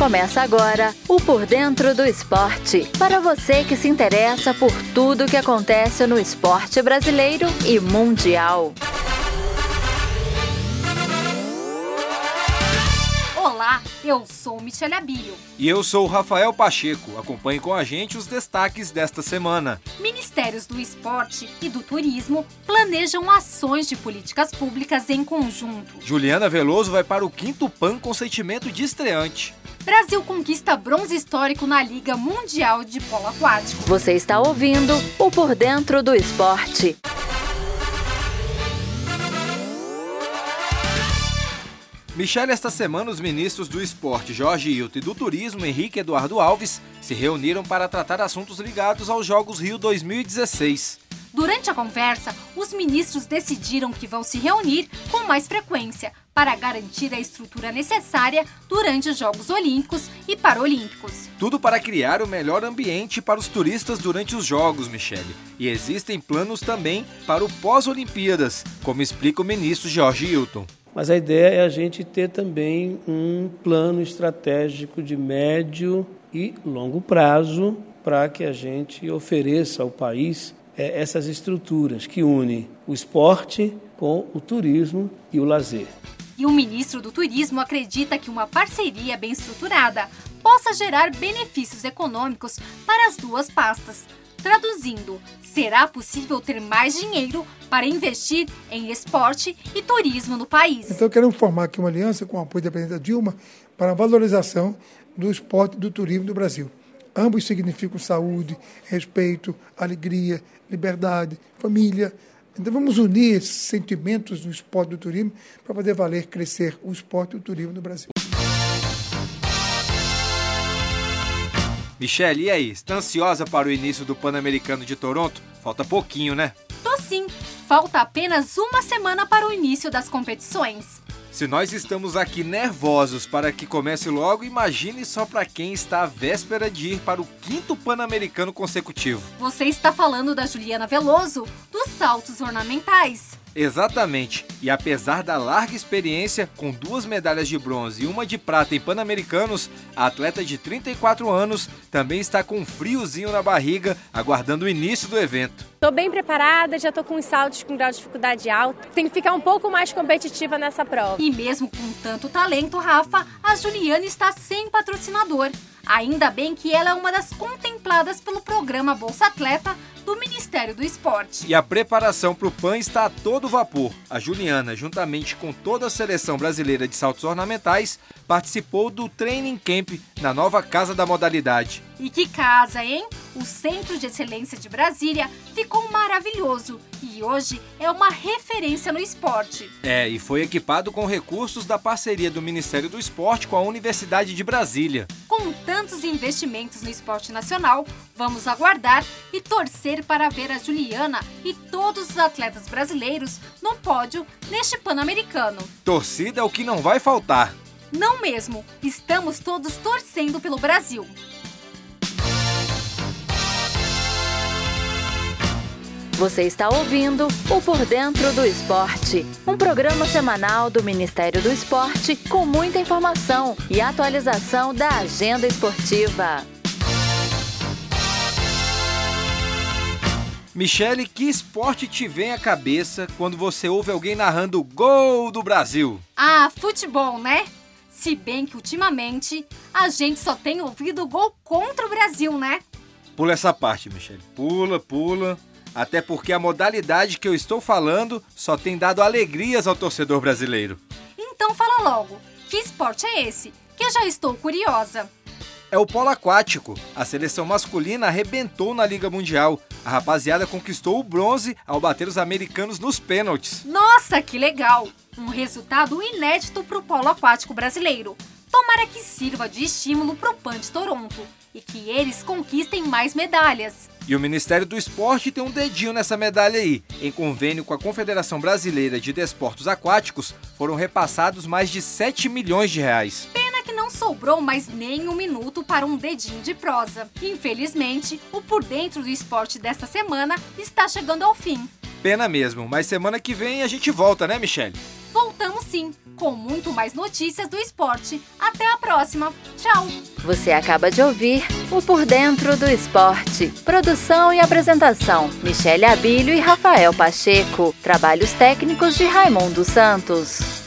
Começa agora o Por Dentro do Esporte, para você que se interessa por tudo que acontece no esporte brasileiro e mundial. Olá, eu sou Michele Abílio. E eu sou o Rafael Pacheco. Acompanhe com a gente os destaques desta semana. Ministérios do Esporte e do Turismo planejam ações de políticas públicas em conjunto. Juliana Veloso vai para o 5º PAN com sentimento de estreante. Brasil conquista bronze histórico na Liga Mundial de Polo Aquático. Você está ouvindo o Por Dentro do Esporte. Michele, esta semana os ministros do Esporte, Jorge Hilton, e do Turismo, Henrique Eduardo Alves, se reuniram para tratar assuntos ligados aos Jogos Rio 2016. Durante a conversa, os ministros decidiram que vão se reunir com mais frequência para garantir a estrutura necessária durante os Jogos Olímpicos e Paralímpicos. Tudo para criar o melhor ambiente para os turistas durante os Jogos, Michele. E existem planos também para o pós-Olimpíadas, como explica o ministro Jorge Hilton. Mas a ideia é a gente ter também um plano estratégico de médio e longo prazo para que a gente ofereça ao país essas estruturas que unem o esporte com o turismo e o lazer. E o ministro do Turismo acredita que uma parceria bem estruturada possa gerar benefícios econômicos para as duas pastas. Traduzindo, será possível ter mais dinheiro para investir em esporte e turismo no país. Então queremos formar aqui uma aliança com o apoio da presidenta Dilma para a valorização do esporte e do turismo do Brasil. Ambos significam saúde, respeito, alegria, liberdade, família. Então vamos unir esses sentimentos do esporte e do turismo para fazer valer, crescer o esporte e o turismo no Brasil. Michele, e aí? Está ansiosa para o início do Pan-Americano de Toronto? Falta pouquinho, né? Tô sim. Falta apenas uma semana para o início das competições. Se nós estamos aqui nervosos para que comece logo, imagine só para quem está à véspera de ir para o 5º Pan-Americano consecutivo. Você está falando da Juliana Veloso, dos saltos ornamentais. Exatamente, e apesar da larga experiência, com 2 medalhas de bronze e 1 de prata em Pan-Americanos, a atleta de 34 anos também está com um friozinho na barriga, aguardando o início do evento. Estou bem preparada, já estou com os saltos com grau de dificuldade alto. Tem que ficar um pouco mais competitiva nessa prova. E mesmo com tanto talento, Rafa, a Juliana está sem patrocinador. Ainda bem que ela é uma das contempladas pelo programa Bolsa Atleta do Ministério do Esporte. E a preparação para o PAN está a todo vapor. A Juliana, juntamente com toda a seleção brasileira de saltos ornamentais, participou do Training Camp na nova Casa da Modalidade. E que casa, hein? O Centro de Excelência de Brasília ficou maravilhoso e hoje é uma referência no esporte. E foi equipado com recursos da parceria do Ministério do Esporte com a Universidade de Brasília. Com tantos investimentos no esporte nacional, vamos aguardar e torcer para ver a Juliana e todos os atletas brasileiros no pódio neste Pan-Americano. Torcida é o que não vai faltar. Não mesmo, estamos todos torcendo pelo Brasil. Você está ouvindo o Por Dentro do Esporte, um programa semanal do Ministério do Esporte com muita informação e atualização da agenda esportiva. Michele, que esporte te vem à cabeça quando você ouve alguém narrando gol do Brasil? Ah, futebol, né? Se bem que ultimamente a gente só tem ouvido gol contra o Brasil, né? Pula essa parte, Michele. Pula. Até porque a modalidade que eu estou falando só tem dado alegrias ao torcedor brasileiro. Então fala logo, que esporte é esse? Que eu já estou curiosa. É o polo aquático. A seleção masculina arrebentou na Liga Mundial. A rapaziada conquistou o bronze ao bater os americanos nos pênaltis. Nossa, que legal! Um resultado inédito para o polo aquático brasileiro. Tomara que sirva de estímulo para o PAN de Toronto e que eles conquistem mais medalhas. E o Ministério do Esporte tem um dedinho nessa medalha aí. Em convênio com a Confederação Brasileira de Desportos Aquáticos, foram repassados mais de 7 milhões de reais. Pena que não sobrou mais nem um minuto para um dedinho de prosa. Infelizmente, o Por Dentro do Esporte desta semana está chegando ao fim. Pena mesmo, mas semana que vem a gente volta, né, Michele? Voltamos sim, com muito mais notícias do esporte. Até a próxima. Tchau! Você acaba de ouvir o Por Dentro do Esporte. Produção e apresentação: Michele Abílio e Rafael Pacheco. Trabalhos técnicos de Raimundo Santos.